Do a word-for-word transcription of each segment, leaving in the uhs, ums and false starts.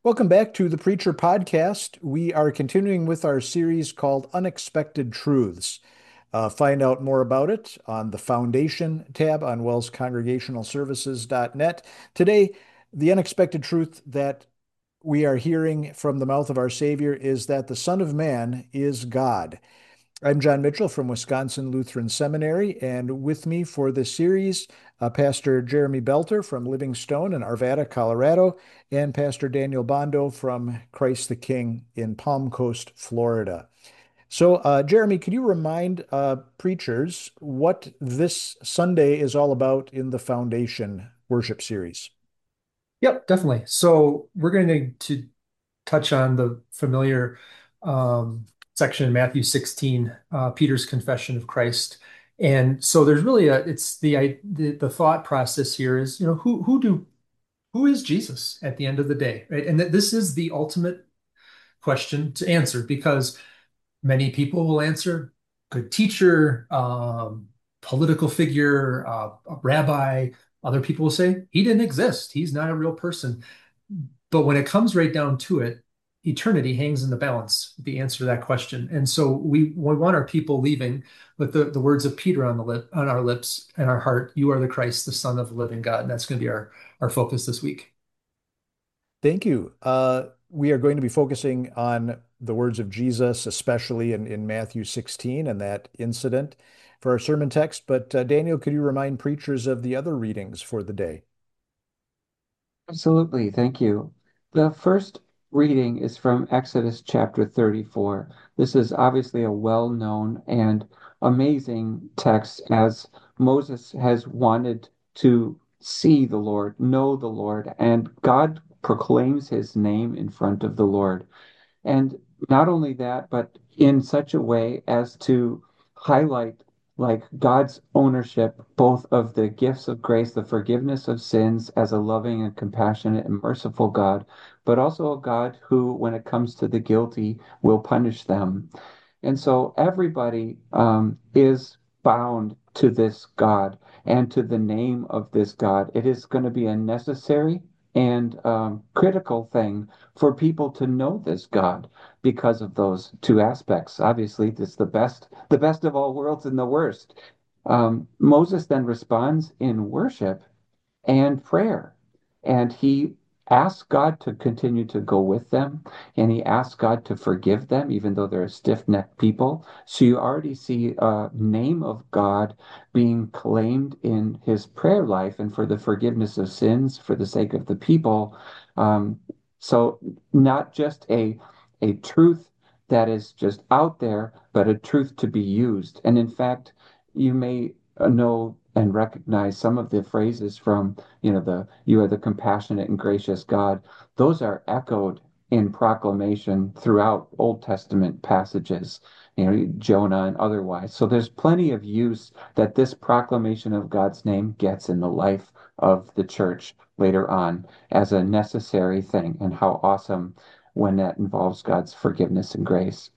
Welcome back to the Preacher Podcast. We are continuing with our series called Unexpected Truths. Uh, find out more about it on the Foundation tab on wells congregational services dot net. Today, the unexpected truth that we are hearing from the mouth of our Savior is that the Son of Man is God. I'm John Mitchell from Wisconsin Lutheran Seminary, and with me for this series, uh, Pastor Jeremy Belter from Livingstone in Arvada, Colorado, and Pastor Daniel Bondo from Christ the King in Palm Coast, Florida. So, uh, Jeremy, could you remind uh, preachers what this Sunday is all about in the Foundation worship series? Yep, definitely. So we're going to touch on the familiar um, section in Matthew sixteen, uh, Peter's confession of Christ. And so there's really a, it's the, I- the the thought process here is, you know, who who do who is Jesus at the end of the day, right? And that this is the ultimate question to answer because many people will answer good teacher, um, political figure, uh, a rabbi. Other people will say he didn't exist. He's not a real person. But when it comes right down to it, eternity hangs in the balance, the answer to that question. And so we, we want our people leaving with the, the words of Peter on the lip, on our lips and our heart, you are the Christ, the Son of the living God. And that's going to be our, our focus this week. Thank you. Uh, we are going to be focusing on the words of Jesus, especially in, in Matthew sixteen and that incident for our sermon text. But uh, Daniel, could you remind preachers of the other readings for the day? Absolutely, thank you. The first reading is from Exodus chapter thirty-four. This is obviously a well-known and amazing text as Moses has wanted to see the Lord, know the Lord, and God proclaims his name in front of the Lord. And not only that, but in such a way as to highlight like God's ownership, both of the gifts of grace, the forgiveness of sins as a loving and compassionate and merciful God, but also a God who, when it comes to the guilty, will punish them. And so everybody um, is bound to this God and to the name of this God. It is going to be a necessary and um, critical thing for people to know this God because of those two aspects. Obviously, this is the best, the best of all worlds and the worst. Um, Moses then responds in worship and prayer. And he asked God to continue to go with them, and he asked God to forgive them, even though they're a stiff-necked people. So you already see a name of God being claimed in his prayer life and for the forgiveness of sins for the sake of the people. Um, so not just a a truth that is just out there, but a truth to be used. And in fact, you may uh, know and recognize some of the phrases from, you know, the you are the compassionate and gracious God. Those are echoed in proclamation throughout Old Testament passages, you know, Jonah and otherwise. So there's plenty of use that this proclamation of God's name gets in the life of the church later on as a necessary thing. And how awesome when that involves God's forgiveness and grace.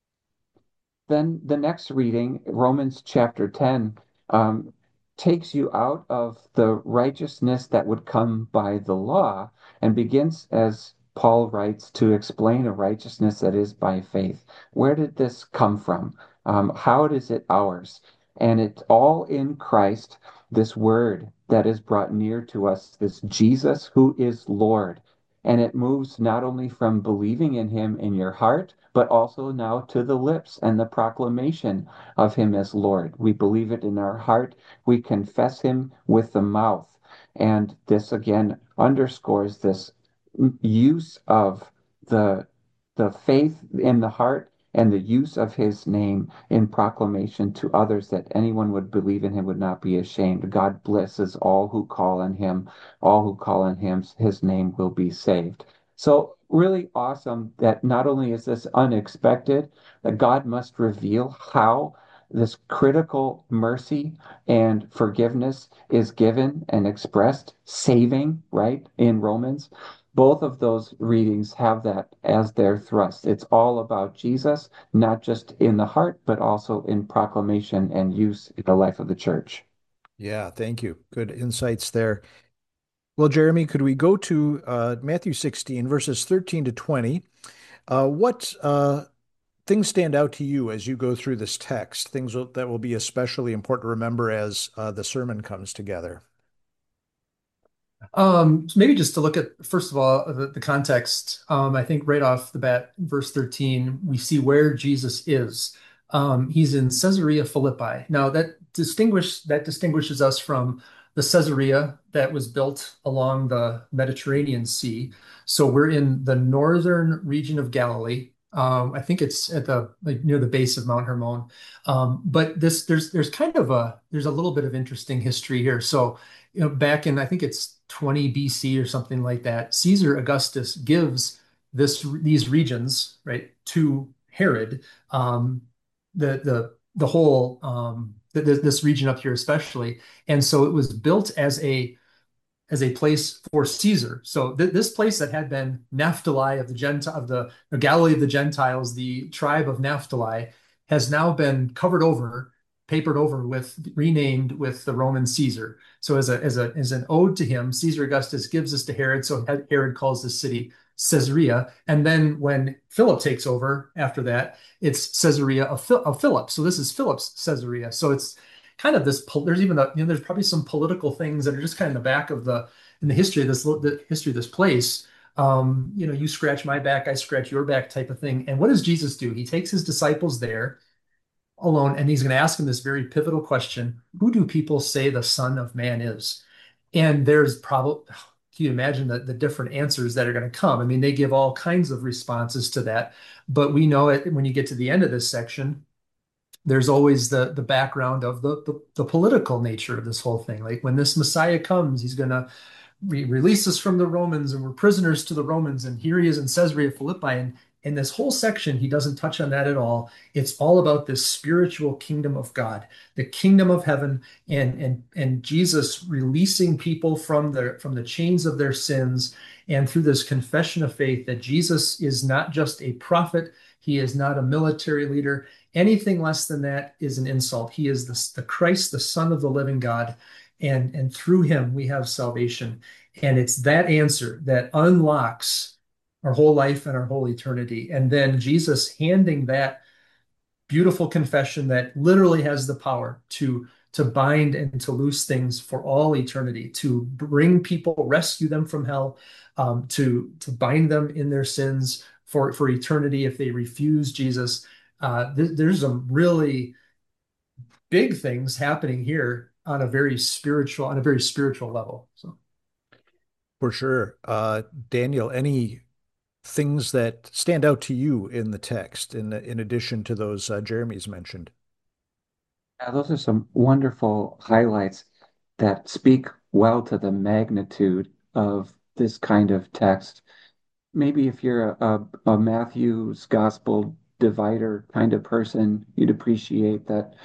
Then the next reading, Romans chapter ten, um, takes you out of the righteousness that would come by the law and begins, as Paul writes, to explain a righteousness that is by faith. Where did this come from? Um, how is it ours? And it's all in Christ, this word that is brought near to us, this Jesus who is Lord. And it moves not only from believing in him in your heart, but also now to the lips and the proclamation of him as Lord. We believe it in our heart. We confess him with the mouth. And this again underscores this use of the the faith in the heart and the use of his name in proclamation to others that anyone would believe in him would not be ashamed. God blesses all who call on him. All who call on him, his name will be saved. So really awesome that not only is this unexpected, that God must reveal how this critical mercy and forgiveness is given and expressed, saving, right, in Romans. Both of those readings have that as their thrust. It's all about Jesus, not just in the heart, but also in proclamation and use in the life of the church. Yeah, thank you. Good insights there. Well, Jeremy, could we go to uh, Matthew sixteen, verses thirteen to twenty? Uh, what uh, things stand out to you as you go through this text? Things will, that will be especially important to remember as uh, the sermon comes together. Um, so maybe just to look at, first of all, the, the context. Um, I think right off the bat, verse thirteen, we see where Jesus is. Um, he's in Caesarea Philippi. Now that distinguish that distinguishes us from the Caesarea that was built along the Mediterranean Sea. So we're in the northern region of Galilee. Um, I think it's at the like near the base of Mount Hermon. Um, but this there's there's kind of a there's a little bit of interesting history here. So you know, back in I think it's twenty B C or something like that, Caesar Augustus gives this these regions, right, to Herod, um, the the the whole um, th this region up here especially, and so it was built as a as a place for Caesar. So th this place that had been Naphtali of the Gentile of the, the Galilee of the Gentiles, the tribe of Naphtali, has now been covered over, papered over with, renamed with the Roman Caesar. So as a as a as an ode to him, Caesar Augustus gives this to Herod. So Herod calls this city Caesarea. And then when Philip takes over after that, it's Caesarea of, Phil of Philip. So this is Philip's Caesarea. So it's kind of this, there's even a, you know, there's probably some political things that are just kind of in the back of the, in the history of this, the history of this place. Um, you know, you scratch my back, I scratch your back type of thing. And what does Jesus do? He takes his disciples there alone, and he's going to ask them this very pivotal question: who do people say the Son of Man is? And there's probably, can you imagine the, the different answers that are going to come? I mean, they give all kinds of responses to that, but we know it when you get to the end of this section, there's always the the background of the, the the political nature of this whole thing. Like when this Messiah comes, he's going to re release us from the Romans, and we're prisoners to the Romans. And here he is in Caesarea Philippi. And in this whole section, he doesn't touch on that at all. It's all about this spiritual kingdom of God, the kingdom of heaven, and and and Jesus releasing people from their from the chains of their sins, and through this confession of faith that Jesus is not just a prophet, he is not a military leader. Anything less than that is an insult. He is the, the Christ, the Son of the living God, and and through him we have salvation. And it's that answer that unlocks our whole life and our whole eternity. And then Jesus handing that beautiful confession that literally has the power to to bind and to loose things for all eternity, to bring people, rescue them from hell, um, to to bind them in their sins for for eternity if they refuse Jesus. Uh, th there's some really big things happening here on a very spiritual on a very spiritual level. So. For sure. Uh, Daniel, any things that stand out to you in the text, in in addition to those uh, Jeremy's mentioned? Yeah, those are some wonderful highlights that speak well to the magnitude of this kind of text. Maybe if you're a, a, a Matthew's gospel divider kind of person, you'd appreciate that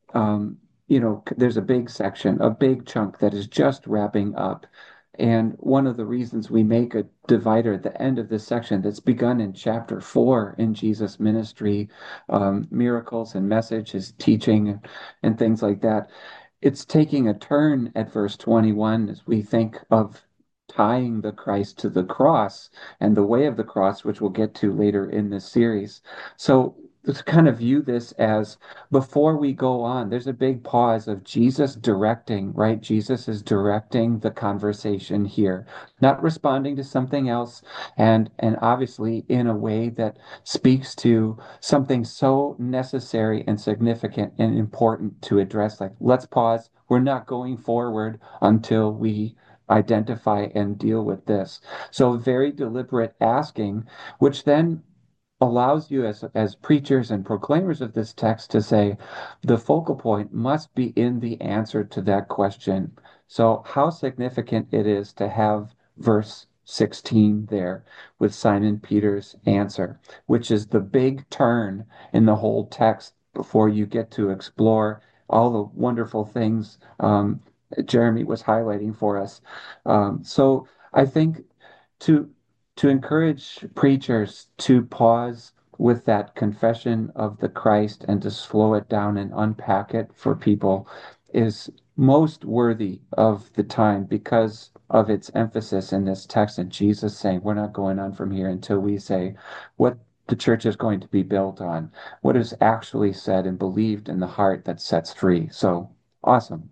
um, you know, there's a big section, a big chunk that is just wrapping up. And one of the reasons we make a divider at the end of this section that's begun in chapter four in Jesus' ministry, um, miracles and message, his teaching and things like that, it's taking a turn at verse twenty-one as we think of tying the Christ to the cross and the way of the cross, which we'll get to later in this series. So let's kind of view this as before we go on, there's a big pause of Jesus directing, right? Jesus is directing the conversation here, not responding to something else, and and obviously in a way that speaks to something so necessary and significant and important to address. Like, let's pause. We're not going forward until we identify and deal with this. So very deliberate asking, which then allows you as as preachers and proclaimers of this text to say the focal point must be in the answer to that question. So how significant it is to have verse sixteen there with Simon Peter's answer, which is the big turn in the whole text before you get to explore all the wonderful things um, Jeremy was highlighting for us. Um, so I think to to encourage preachers to pause with that confession of the Christ and to slow it down and unpack it for people is most worthy of the time, because of its emphasis in this text, and Jesus saying, we're not going on from here until we say what the church is going to be built on, what is actually said and believed in the heart that sets free. So awesome.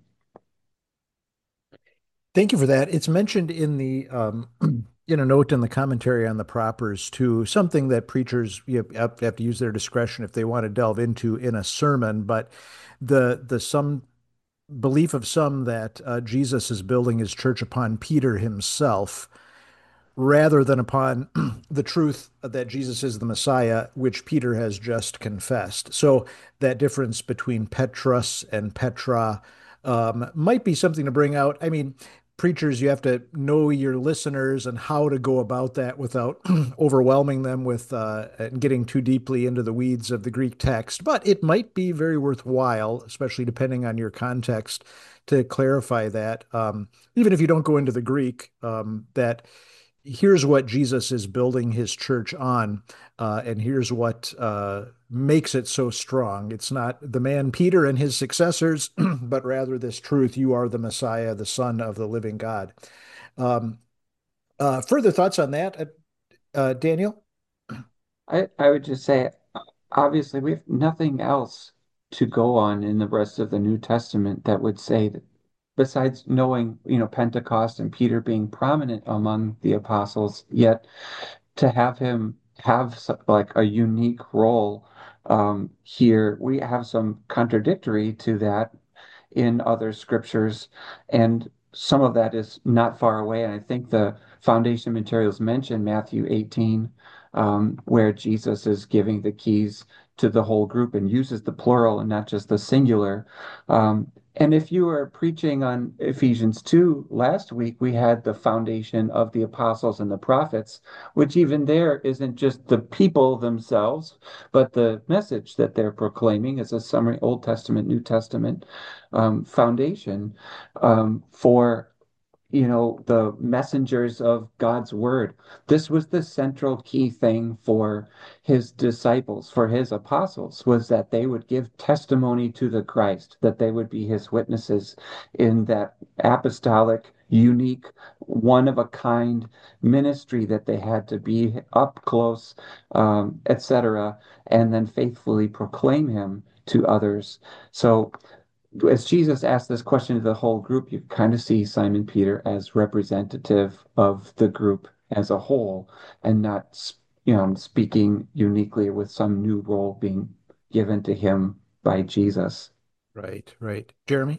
Thank you for that. It's mentioned in the um, in a note in the commentary on the propers too, something that preachers you have, have to use their discretion if they want to delve into in a sermon. But the the some belief of some that uh, Jesus is building his church upon Peter himself rather than upon the truth that Jesus is the Messiah, which Peter has just confessed. So that difference between Petrus and Petra um, might be something to bring out. I mean, preachers, you have to know your listeners and how to go about that without overwhelming them with uh, and getting too deeply into the weeds of the Greek text. But it might be very worthwhile, especially depending on your context, to clarify that. Um, even if you don't go into the Greek, um, that here's what Jesus is building his church on, uh, and here's what uh, makes it so strong. It's not the man Peter and his successors, but rather this truth: you are the Messiah, the Son of the living God. Um, uh, further thoughts on that, uh, uh, Daniel? I, I would just say, obviously, we have nothing else to go on in the rest of the New Testament that would say that, besides knowing, you know, Pentecost and Peter being prominent among the apostles, yet to have him have so- like a unique role um, here, we have some contradictory to that in other scriptures, and some of that is not far away. And I think the foundation materials mention Matthew eighteen, um, where Jesus is giving the keys to the whole group and uses the plural and not just the singular. Um, and if you were preaching on Ephesians two last week, we had the foundation of the apostles and the prophets, which even there isn't just the people themselves, but the message that they're proclaiming is a summary Old Testament, New Testament um, foundation um, for you know the messengers of God's word. This was the central key thing for his disciples, for his apostles, was that they would give testimony to the Christ, that they would be his witnesses in that apostolic, unique, one of a kind ministry that they had to be up close, um, et cetera, and then faithfully proclaim him to others. So as Jesus asked this question to the whole group, you kind of see Simon Peter as representative of the group as a whole, and not, you know, speaking uniquely with some new role being given to him by Jesus. Right, right. Jeremy?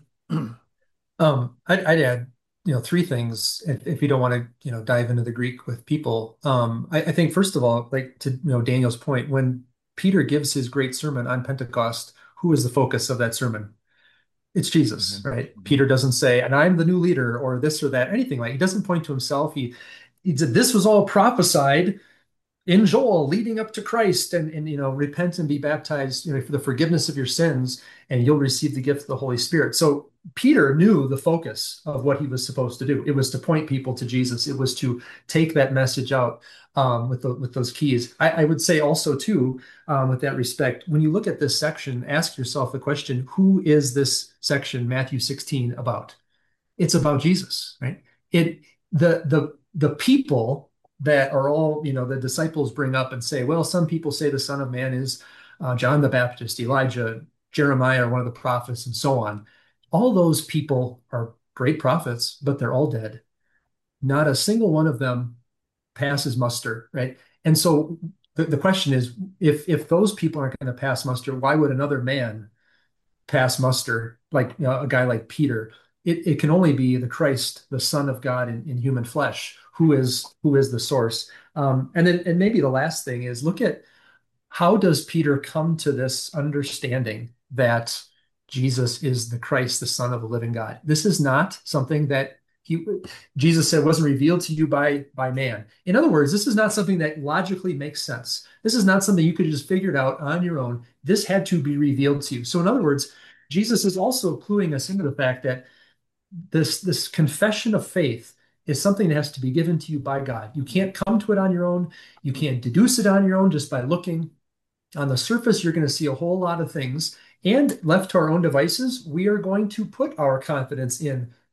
Um, I'd, I'd add, you know, three things if, if you don't want to, you know, dive into the Greek with people. Um, I, I think first of all, like to, you know, Daniel's point, when Peter gives his great sermon on Pentecost, who is the focus of that sermon? It's Jesus, Mhm. right? Peter doesn't say, and I'm the new leader or this or that, anything like. He doesn't point to himself. He, he said, this was all prophesied in Joel leading up to Christ, and, and you know, repent and be baptized, you know, for the forgiveness of your sins, and you'll receive the gift of the Holy Spirit. So Peter knew the focus of what he was supposed to do. It was to point people to Jesus. It was to take that message out um, with the, with those keys. I, I would say also too, um, with that respect, when you look at this section, ask yourself the question: who is this section, Matthew sixteen, about? It's about Jesus, right? It the the the people that are all, you know, the disciples bring up and say, well, some people say the Son of Man is uh, John the Baptist, Elijah, Jeremiah, or one of the prophets, and so on. All those people are great prophets, but they're all dead. Not a single one of them passes muster, right? And so the, the question is, if if those people aren't going to pass muster, why would another man pass muster, like, you know, a guy like Peter? It, it can only be the Christ, the Son of God in, in human flesh, who is who is the source. Um, and then, and maybe the last thing is, look at how does Peter come to this understanding that Jesus is the Christ, the Son of the living God? This is not something that he Jesus said wasn't revealed to you by by man. In other words, this is not something that logically makes sense. This is not something you could just figure it out on your own. This had to be revealed to you. So in other words, Jesus is also cluing us into the fact that this this confession of faith is something that has to be given to you by God. You can't come to it on your own. You can't deduce it on your own just by looking. On the surface, you're going to see a whole lot of things. And left to our own devices, we are going to put our confidence in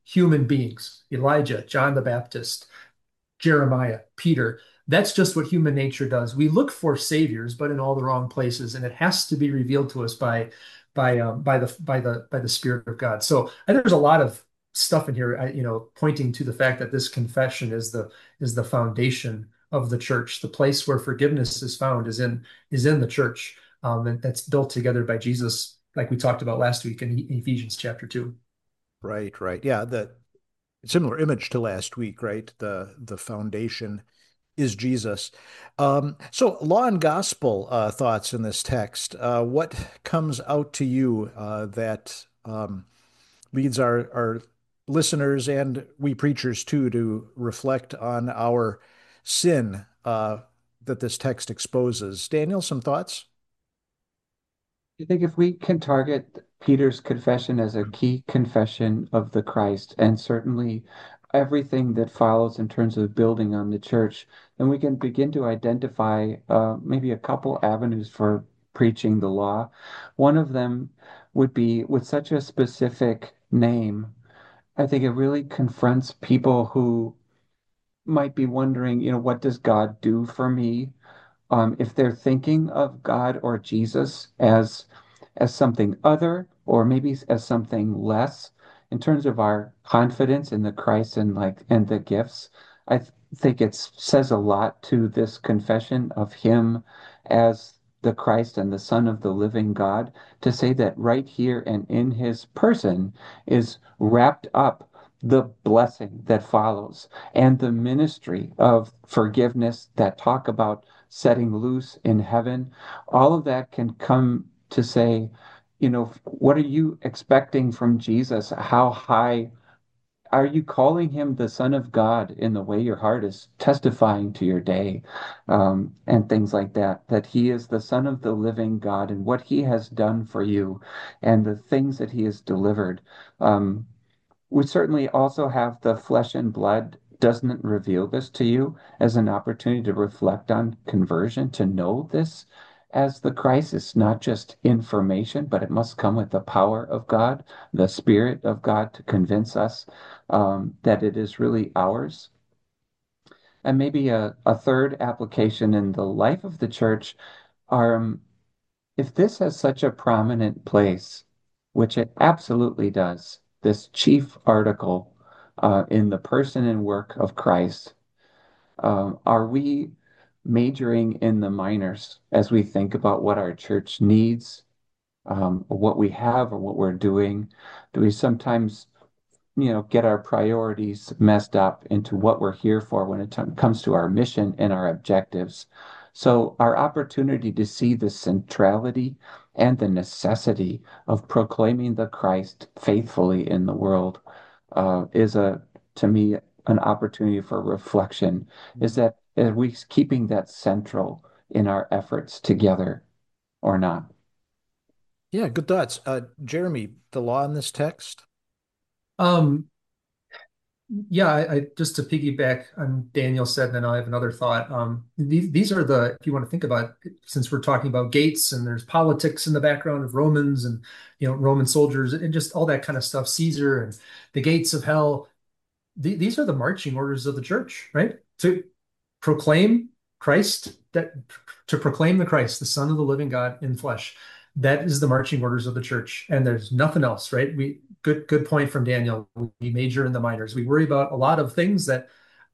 human beings, Elijah, John the Baptist, Jeremiah, Peter. That's just what human nature does. We look for saviors, but in all the wrong places, and it has to be revealed to us by by um, by the by the by the Spirit of God. So I think there's a lot of stuff in here, you know, pointing to the fact that this confession is the is the foundation of the church. The place where forgiveness is found is in is in the church, um, and that's built together by Jesus, like we talked about last week in Ephesians chapter two. Right, right. Yeah, the similar image to last week, right? The the foundation is Jesus. Um, so, law and gospel uh, thoughts in this text. Uh, what comes out to you uh, that um, leads our our listeners and we preachers too to reflect on our sin uh, that this text exposes? Daniel, some thoughts? I think if we can target Peter's confession as a key confession of the Christ, and certainly everything that follows in terms of building on the church, then we can begin to identify uh, maybe a couple avenues for preaching the law. One of them would be with such a specific name. I think it really confronts people who might be wondering, you know, what does God do for me? Um, if they're thinking of God or Jesus as as something other, or maybe as something less, in terms of our confidence in the Christ and like and the gifts, I th think it says a lot to this confession of Him as the Christ and the Son of the living God, to say that right here and in His person is wrapped up the blessing that follows and the ministry of forgiveness that talk about setting loose in heaven. All of that can come to say, you know, what are you expecting from Jesus? How high are you calling him the Son of God in the way your heart is testifying to your day, um, and things like that? That he is the Son of the living God and what he has done for you and the things that he has delivered. Um, we certainly also have the flesh and blood doesn't reveal this to you as an opportunity to reflect on conversion, to know this as the Christ. It's not just information, but it must come with the power of God, the Spirit of God to convince us um, that it is really ours. And maybe a, a third application in the life of the church are um, if this has such a prominent place, which it absolutely does, this chief article uh, in the person and work of Christ, um, are we majoring in the minors as we think about what our church needs, um, what we have, or what we're doing? Do we sometimes you know, get our priorities messed up into what we're here for when it t- comes to our mission and our objectives? So, our opportunity to see the centrality and the necessity of proclaiming the Christ faithfully in the world uh, is a, to me, an opportunity for reflection. Is that are we keeping that central in our efforts together or not? Yeah, good thoughts. Uh, Jeremy, the law in this text? Um, Yeah, I, I just to piggyback on Daniel said, and then I have another thought. Um, these these are the if you want to think about it, since we're talking about gates and there's politics in the background of Romans and you know Roman soldiers and just all that kind of stuff, Caesar and the gates of hell. The, these are the marching orders of the church, right? To proclaim Christ, that to proclaim the Christ, the Son of the living God in flesh. That is the marching orders of the church, and there's nothing else, right? We good good point from Daniel. We major in the minors. We worry about a lot of things that,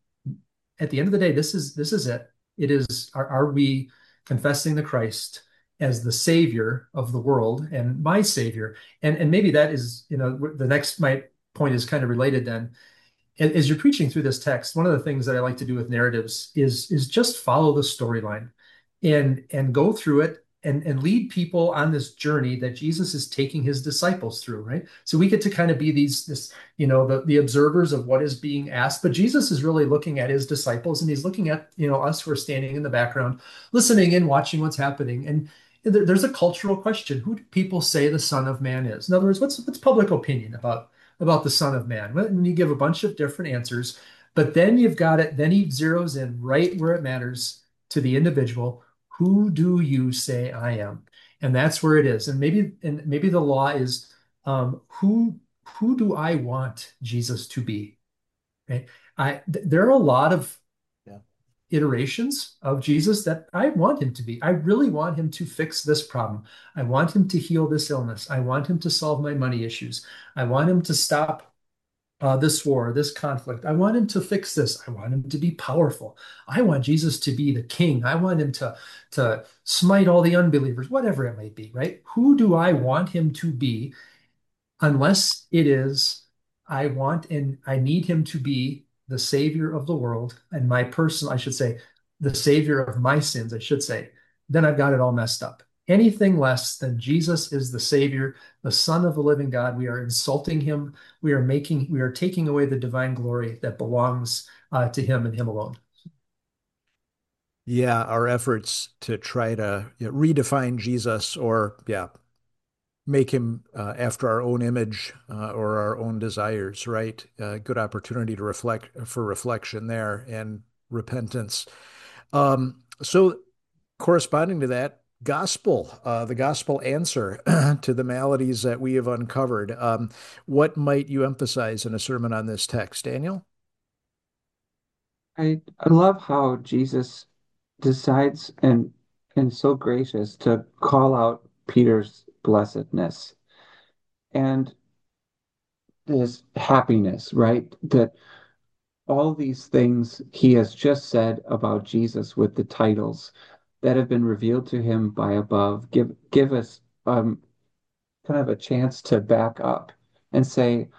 at the end of the day, this is this is it. It is are, are we confessing the Christ as the Savior of the world and my Savior? And and maybe that is, you know, the next my point is kind of related then as you're preaching through this text, one of the things that I like to do with narratives is is just follow the storyline and and go through it and and lead people on this journey that Jesus is taking his disciples through, right? So we get to kind of be these this, you know, the the observers of what is being asked, but Jesus is really looking at his disciples and he's looking at, you know, us who are standing in the background, listening and watching what's happening. And there, there's a cultural question. Who do people say the Son of Man is? In other words, what's what's public opinion about about the Son of Man? And you give a bunch of different answers, but then you've got it, then he zeroes in right where it matters to the individual. Who do you say I am? And that's where it is. And maybe and maybe the law is um, who who do I want Jesus to be? Right? I th- there are a lot of Yeah. iterations of Jesus that I want him to be. I really want him to fix this problem. I want him to heal this illness. I want him to solve my money issues. I want him to stop uh, this war, this conflict. I want him to fix this. I want him to be powerful. I want Jesus to be the king. I want him to, to smite all the unbelievers, whatever it may be, right? Who do I want him to be unless it is I want and I need him to be the savior of the world and my person, I should say, the savior of my sins, I should say, then I've got it all messed up. Anything less than Jesus is the savior, the son of the living God, we are insulting him. We are making, we are taking away the divine glory that belongs uh, to him and him alone. Yeah, our efforts to try to, you know, redefine Jesus, or, yeah, make him uh, after our own image uh, or our own desires, right? Uh, good opportunity to reflect for reflection there and repentance. Um, so, corresponding to that, gospel, uh, the gospel answer to the maladies that we have uncovered. Um, what might you emphasize in a sermon on this text, Daniel? I I love how Jesus decides and and so gracious to call out Peter's blessedness and his happiness, right? That all these things he has just said about Jesus with the titles that have been revealed to him by above give give us um kind of a chance to back up and say,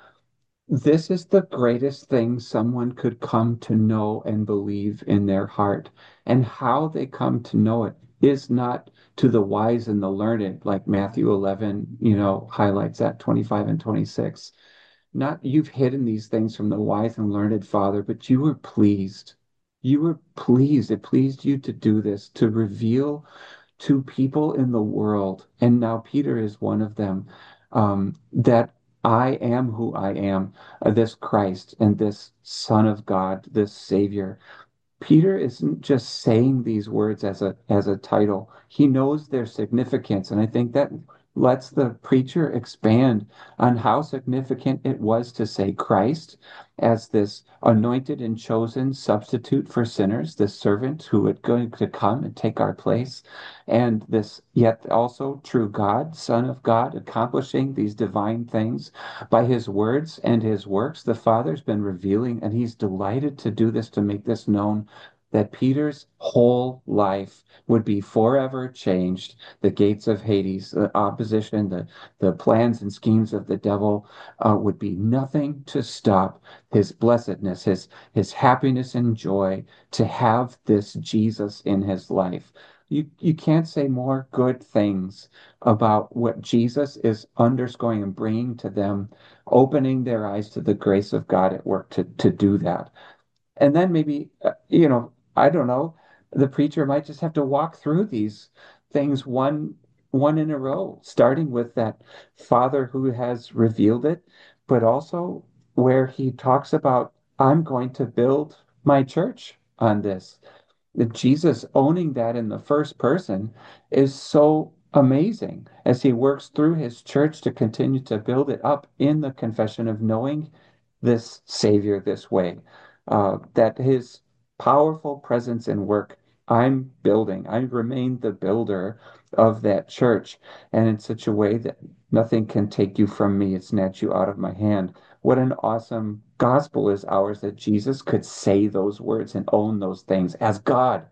this is the greatest thing someone could come to know and believe in their heart. And how they come to know it is not to the wise and the learned, like Matthew eleven, you know, highlights that twenty-five and twenty-six. Not you've hidden these things from the wise and learned, Father, but you were pleased. You were pleased. It pleased you to do this, to reveal to people in the world, and now Peter is one of them, um, that I am who I am, uh, this Christ and this Son of God, this Savior. Peter isn't just saying these words as a as a title. He knows their significance, and I think that lets the preacher expand on how significant it was to say Christ as this anointed and chosen substitute for sinners, this servant who had going to come and take our place, and this yet also true God, Son of God, accomplishing these divine things by his words and his works. The Father's been revealing, and he's delighted to do this, to make this known, that Peter's whole life would be forever changed. The gates of Hades, the opposition, the, the plans and schemes of the devil uh, would be nothing to stop his blessedness, his, his happiness and joy to have this Jesus in his life. You, you can't say more good things about what Jesus is underscoring and bringing to them, opening their eyes to the grace of God at work to, to do that. And then maybe, uh, you know, I don't know, the preacher might just have to walk through these things one one in a row, starting with that Father who has revealed it, but also where he talks about, I'm going to build my church on this. That Jesus owning that in the first person is so amazing as he works through his church to continue to build it up in the confession of knowing this Savior this way. Uh, that his powerful presence and work, I'm building, I remain the builder of that church, and in such a way that nothing can take you from me, it snatch you out of my hand. What an awesome gospel is ours that Jesus could say those words and own those things as God.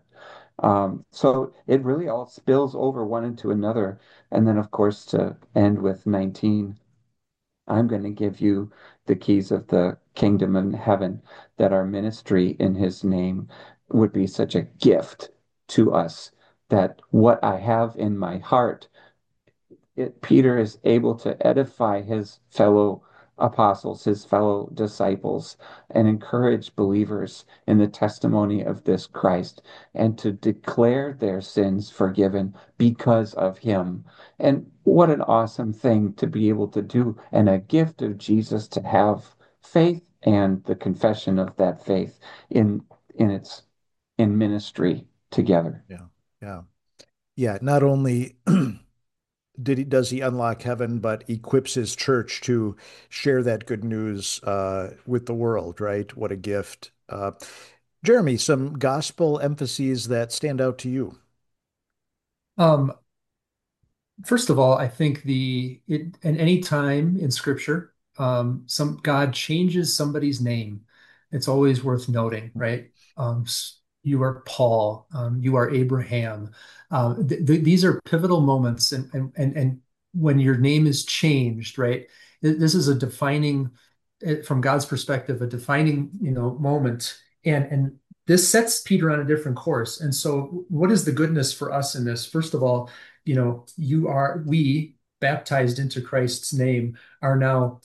Um, so it really all spills over one into another. And then, of course, to end with nineteen, I'm going to give you the keys of the kingdom of heaven, that our ministry in his name would be such a gift to us, that what I have in my heart, it, Peter is able to edify his fellow apostles, his fellow disciples, and encourage believers in the testimony of this Christ, and to declare their sins forgiven because of him. And what an awesome thing to be able to do, and a gift of Jesus to have faith and the confession of that faith in in its in ministry together. Yeah. Yeah. Yeah. Not only did he does he unlock heaven, but equips his church to share that good news uh, with the world, right? What a gift. Uh, Jeremy, some gospel emphases that stand out to you. Um, First of all, I think the it at any time in Scripture, um, some God changes somebody's name. It's always worth noting, right? Um, s- you are Paul, um, you are Abraham. Um, th th these are pivotal moments, and and and and when your name is changed, right? th- This is a defining, eh, from God's perspective, a defining, you know, moment, and and this sets Peter on a different course. And so, what is the goodness for us in this? First of all, you know, you are, we baptized into Christ's name are now,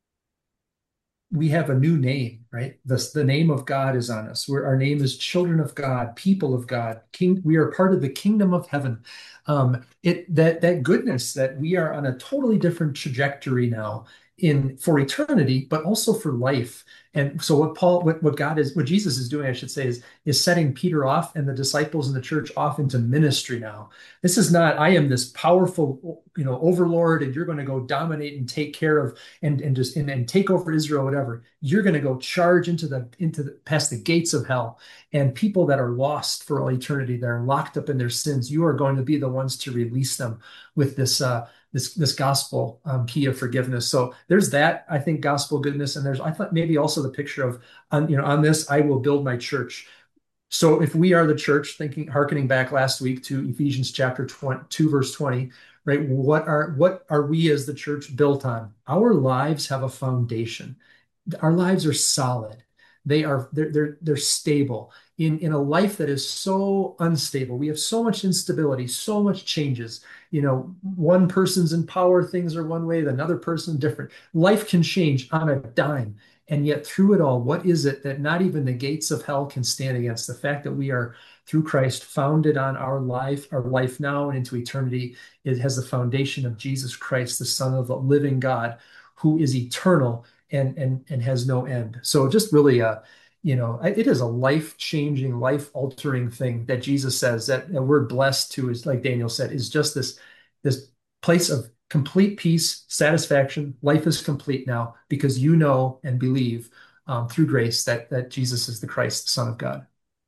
we have a new name, right? The, the name of God is on us. We're, our name is children of God, people of God, king. We are part of the kingdom of heaven. Um, it that that goodness that we are on a totally different trajectory now in for eternity, but also for life. And so what Paul, what, what God is, what Jesus is doing, I should say, is is setting Peter off and the disciples in the church off into ministry now. This is not, I am this powerful, you know, overlord, and you're going to go dominate and take care of and and just and, and take over Israel, whatever. You're going to go charge into the into the past the gates of hell, and people that are lost for all eternity, that are locked up in their sins, you are going to be the ones to release them with this uh this this gospel um, key of forgiveness. So there's that, I think, gospel goodness, and there's, I thought, maybe also the picture of, on you know on this I will build my church. So if we are the church, thinking, hearkening back last week to Ephesians chapter two, verse twenty, right? What are what are we as the church built on? Our lives have a foundation. Our lives are solid. They are they're they're they're stable. In in a life that is so unstable, we have so much instability, so much changes. You know, one person's in power, things are one way, another person different. Life can change on a dime. And yet, through it all, what is it that not even the gates of hell can stand against? The fact that we are, through Christ, founded on our life, our life now and into eternity. It has the foundation of Jesus Christ, the Son of the living God, who is eternal and and and has no end. So just really a, you know, it is a life-changing, life-altering thing that Jesus says, that, that we're blessed to, is, like Daniel said, is just this this place of complete peace, satisfaction. Life is complete now because you know and believe, um, through grace, that that Jesus is the Christ, the Son of God.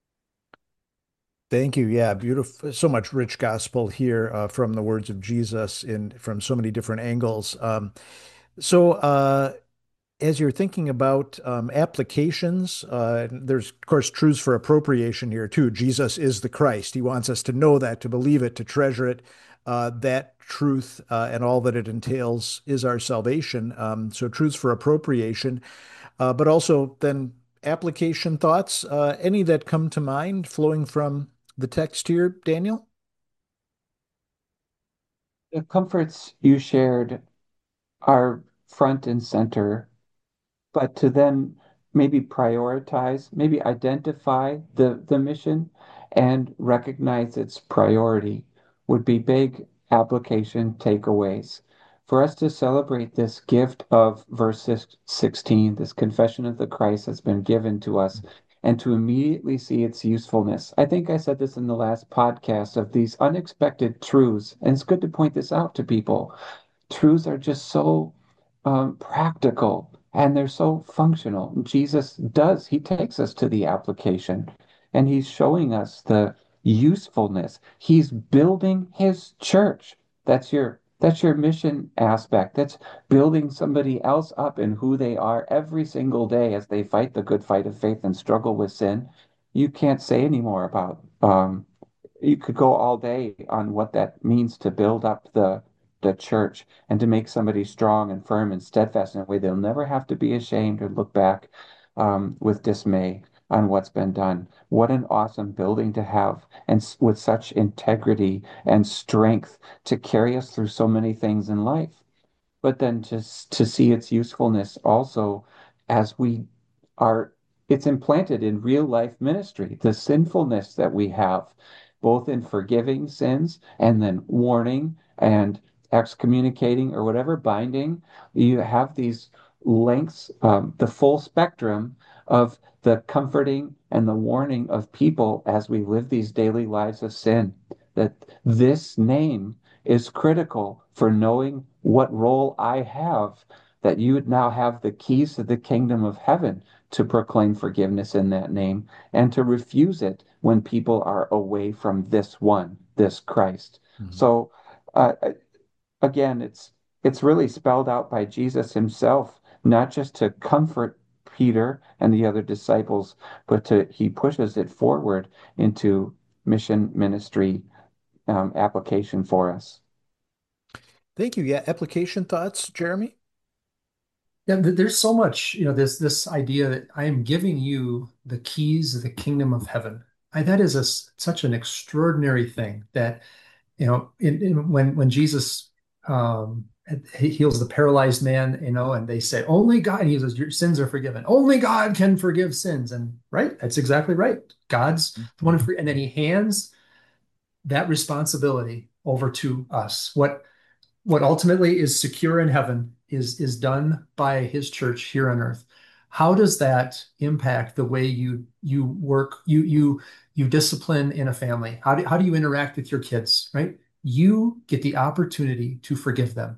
Thank you. Yeah, beautiful. So much rich gospel here uh, from the words of Jesus in from so many different angles. Um, so, uh, as you're thinking about um, applications, uh, there's of course truths for appropriation here too. Jesus is the Christ. He wants us to know that, to believe it, to treasure it. Uh, that truth uh, and all that it entails is our salvation. Um, so truths for appropriation, uh, but also then application thoughts. Uh, any that come to mind flowing from the text here, Daniel? The comforts you shared are front and center, but to then maybe prioritize, maybe identify the, the mission and recognize its priority would be big application takeaways. For us to celebrate this gift of verse sixteen, this confession of the Christ has been given to us, and to immediately see its usefulness. I think I said this in the last podcast of these unexpected truths, and it's good to point this out to people. Truths are just so um, practical and they're so functional. Jesus does, he takes us to the application and he's showing us the usefulness. He's building his church. That's your that's your mission aspect. That's building somebody else up in who they are every single day as they fight the good fight of faith and struggle with sin. You can't say any more about um, you could go all day on what that means to build up the the church and to make somebody strong and firm and steadfast in a way they'll never have to be ashamed or look back um, with dismay on what's been done. What an awesome building to have, and s- with such integrity and strength to carry us through so many things in life, but then just to see its usefulness also as we are, it's implanted in real life ministry, the sinfulness that we have, both in forgiving sins and then warning and excommunicating or whatever, binding. You have these lengths, um, the full spectrum of the comforting and the warning of people as we live these daily lives of sin, that this name is critical for knowing what role I have, that you now have the keys to the kingdom of heaven to proclaim forgiveness in that name and to refuse it when people are away from this one, this Christ. Mhm. So, uh, again, it's it's really spelled out by Jesus himself, not just to comfort Peter and the other disciples, but to he pushes it forward into mission ministry um, application for us. Thank you. Yeah, application thoughts, Jeremy? Yeah, th- there's so much, you know, this this idea that I am giving you the keys of the kingdom of heaven. I, that is a, s- such an extraordinary thing that, you know, in, in, when when Jesus um, he heals the paralyzed man, you know, and they say only God, and he says your sins are forgiven. Only God can forgive sins, and right, that's exactly right. God's the one who, free, and then he hands that responsibility over to us. What what ultimately is secure in heaven is is done by his church here on earth. How does that impact the way you you work, you you you discipline in a family? How do, how do you interact with your kids, right? You get the opportunity to forgive them.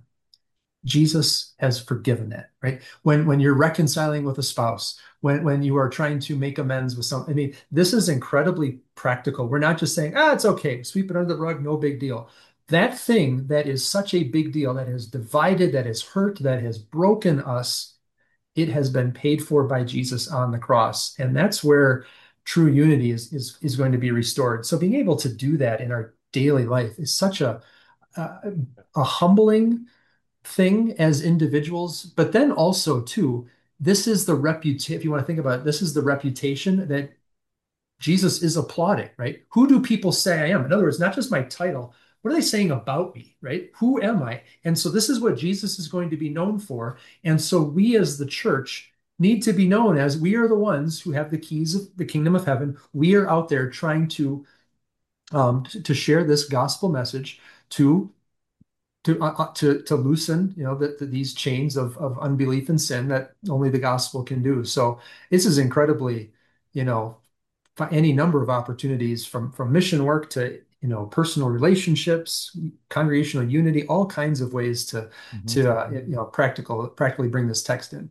Jesus has forgiven it, right? When when you're reconciling with a spouse, when when you are trying to make amends with some, I mean, this is incredibly practical. We're not just saying, ah, it's okay, sweep it under the rug, no big deal. That thing that is such a big deal, that has divided, that has hurt, that has broken us, it has been paid for by Jesus on the cross. And that's where true unity is is is going to be restored. So being able to do that in our daily life is such a a, a humbling thing as individuals, but then also too, this is the reputation, if you want to think about it, this is the reputation that Jesus is applauding, right? Who do people say I am? In other words, not just my title, what are they saying about me, right? Who am I? And so this is what Jesus is going to be known for. And so we as the church need to be known as we are the ones who have the keys of the kingdom of heaven. We are out there trying to um, to share this gospel message to to uh, uh, to to loosen, you know, that the, these chains of of unbelief and sin that only the gospel can do. So this is incredibly, you know, any number of opportunities from from mission work to, you know, personal relationships, congregational unity, all kinds of ways to Mhm. to uh, you know practical practically bring this text in.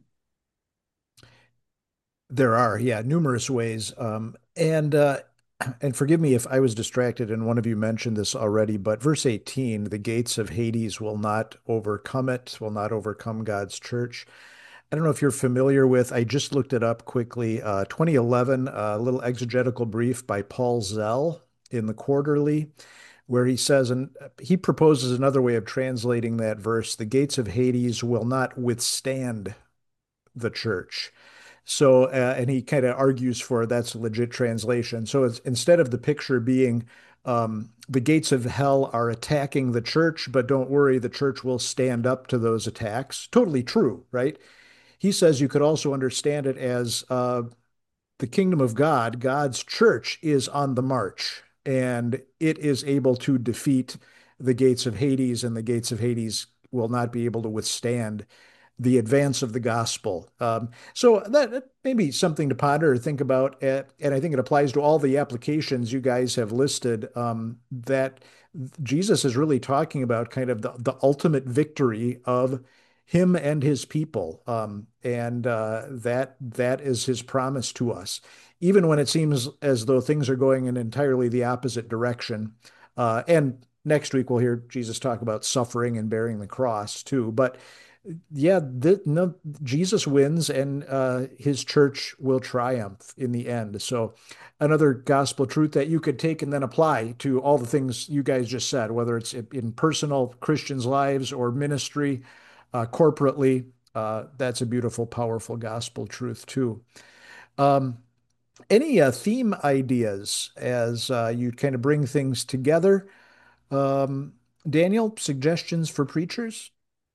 There are, yeah, numerous ways. Um, and uh, and forgive me if I was distracted and one of you mentioned this already, but verse eighteen, the gates of Hades will not overcome it, will not overcome God's church. I don't know if you're familiar with, I just looked it up quickly, uh, twenty eleven, a little exegetical brief by Paul Zell in the Quarterly, where he says, and he proposes another way of translating that verse, the gates of Hades will not withstand the church. So, uh, and he kind of argues for that's a legit translation. So it's instead of the picture being um, the gates of hell are attacking the church, but don't worry, the church will stand up to those attacks. Totally true, right? He says you could also understand it as uh, the kingdom of God, God's church is on the march and it is able to defeat the gates of Hades, and the gates of Hades will not be able to withstand the advance of the gospel. Um, so that, that may be something to ponder or think about. Uh, and I think it applies to all the applications you guys have listed, um, that Jesus is really talking about kind of the, the ultimate victory of him and his people. Um, and uh, that that is his promise to us. Even when it seems as though things are going in entirely the opposite direction. Uh, and next week we'll hear Jesus talk about suffering and bearing the cross too. But yeah, the, no, Jesus wins and uh, his church will triumph in the end. So, another gospel truth that you could take and then apply to all the things you guys just said, whether it's in personal Christians' lives or ministry, uh, corporately, uh, that's a beautiful, powerful gospel truth too. Um, any uh, theme ideas as uh, you kind of bring things together? Um, Daniel, suggestions for preachers?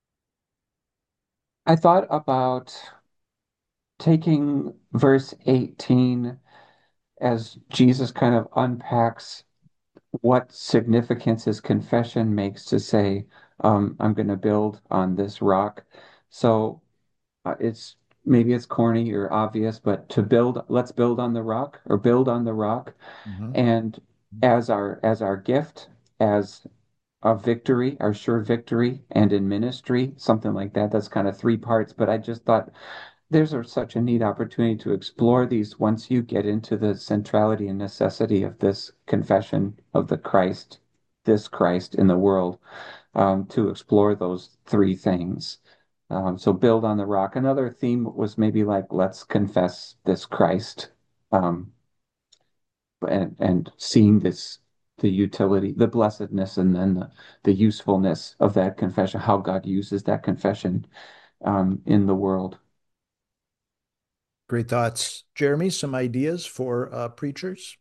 I thought about taking verse eighteen as Jesus kind of unpacks what significance his confession makes to say, um, I'm going to build on this rock. So uh, it's maybe it's corny or obvious, but to build, let's build on the rock or build on the rock. Mhm. And as our as our gift, as of victory, our sure victory, and in ministry, something like that. That's kind of three parts, but I just thought there's a, such a neat opportunity to explore these once you get into the centrality and necessity of this confession of the Christ, this Christ in the world, um, to explore those three things. Um, so build on the rock. Another theme was maybe like, let's confess this Christ, um, and and seeing this, the utility, the blessedness, and then the, the usefulness of that confession, how God uses that confession um, in the world. Great thoughts. Jeremy, some ideas for uh, preachers?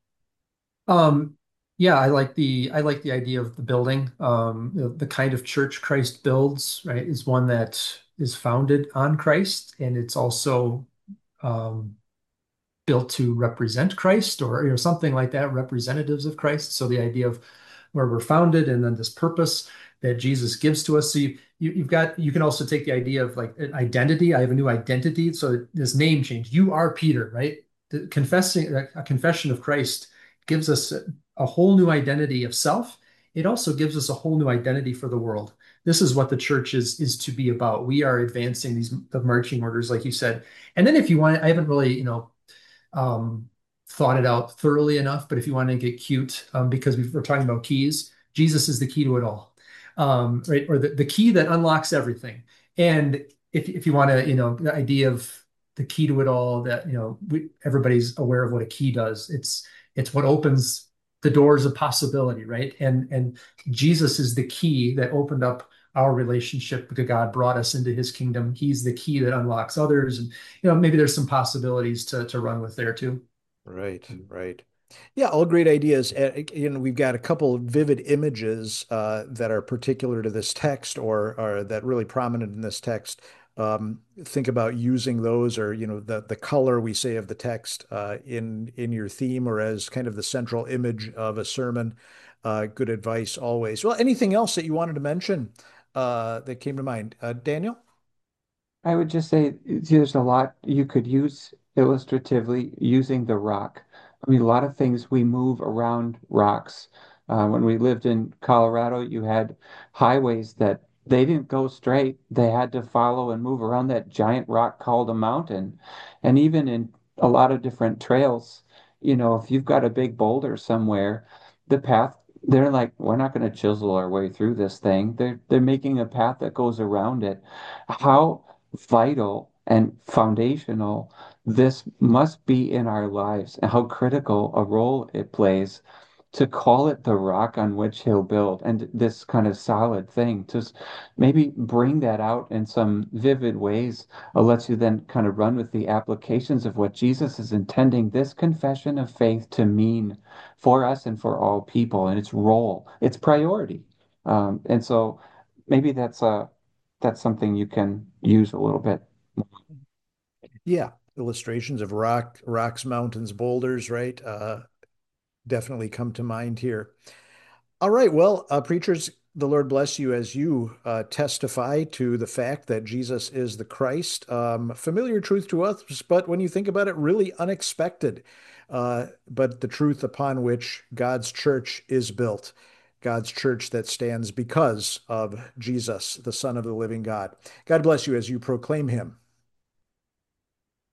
Um, yeah, I like the I like the idea of the building. Um, the, the kind of church Christ builds, right, is one that is founded on Christ, and it's also um, built to represent Christ, or you know something like that, representatives of Christ. So the idea of where we're founded, and then this purpose that Jesus gives to us. So you, you you've got you can also take the idea of like an identity. I have a new identity. So this name change. You are Peter, right? The confessing a confession of Christ gives us a, a whole new identity of self. It also gives us a whole new identity for the world. This is what the church is is to be about. We are advancing these the marching orders, like you said. And then if you want, I haven't really, you know, um, thought it out thoroughly enough. But if you want to get cute, um, because we we're talking about keys, Jesus is the key to it all, um, right? Or the, the key that unlocks everything. And if, if you want to, you know, the idea of the key to it all, that, you know, we, everybody's aware of what a key does. It's it's what opens the doors of possibility, right? And and Jesus is the key that opened up our relationship to God, brought us into his kingdom. He's the key that unlocks others. And you know, maybe there's some possibilities to to run with there too. Right, right. Yeah, all great ideas. Uh, You know, we've got a couple of vivid images uh, that are particular to this text or are that really prominent in this text. Um, think about using those or, you know, the the color we say of the text uh, in in your theme or as kind of the central image of a sermon. Uh, good advice always. Well, anything else that you wanted to mention uh, that came to mind? Uh, Daniel? I would just say there's a lot you could use illustratively using the rock. I mean, a lot of things we move around rocks. Uh, when we lived in Colorado, you had highways that they didn't go straight. They had to follow and move around that giant rock called a mountain. And even in a lot of different trails, you know, if you've got a big boulder somewhere, the path, they're like, we're not going to chisel our way through this thing. They're they're making a path that goes around it. How vital and foundational this must be in our lives, and how critical a role it plays to call it the rock on which he'll build, and this kind of solid thing to maybe bring that out in some vivid ways. Uh, lets you then kind of run with the applications of what Jesus is intending this confession of faith to mean for us and for all people, and its role, its priority. Um, and so maybe that's a that's something you can use a little bit. Yeah, illustrations of rock, rocks, mountains, boulders, right? Uh, definitely come to mind here. All right. Well, uh, preachers, the Lord bless you as you uh, testify to the fact that Jesus is the Christ. Um, familiar truth to us, but when you think about it, really unexpected. Uh, but the truth upon which God's church is built, God's church that stands because of Jesus, the Son of the living God. God bless you as you proclaim him.